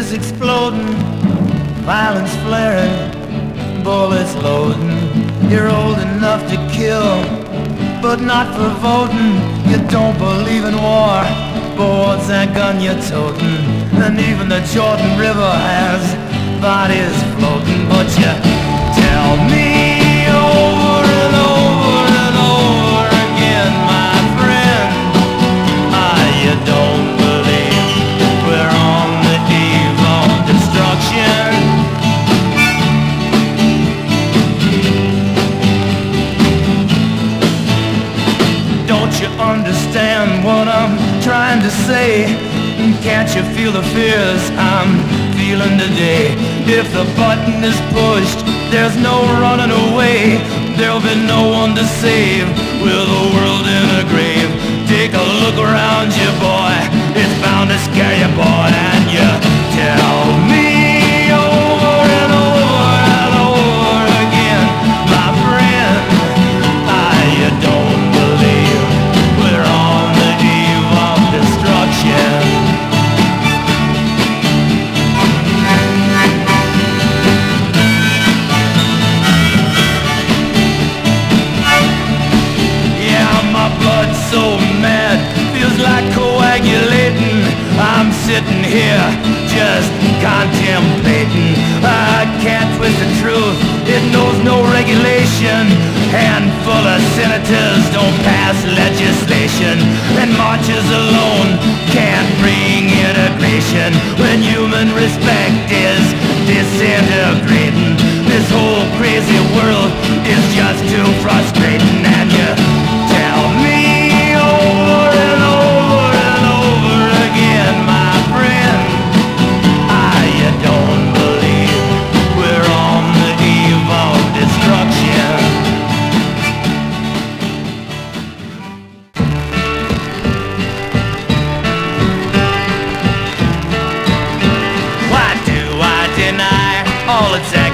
is exploding, violence flaring, bullets loading. You're old enough to kill, but not for voting. You don't believe in war, but what's that gun you're toting? And even the Jordan River has bodies floating. But you tell me over and over and over again, my friend, you don't believe we're on the eve of destruction. Don't you understand what I'm trying to say? Can't you feel the fears I'm feeling today? If the button is pushed, there's no running away. There'll be no one to save with the world in a grave. Take a look around you, boy, it's bound to scare you, boy. And you tell me over and over and over again, my friend, you don't believe we're on the eve of destruction. So mad, feels like coagulating. I'm sitting here just contemplating. I can't twist the truth, it knows no regulation. Handful of senators don't pass legislation, and marches alone can't bring integration. When human respect is disintegrating, this whole crazy world is just too frustrating. And you tell me over and over and over again, my friend, you don't believe we're on the eve of destruction. Why do I deny all it's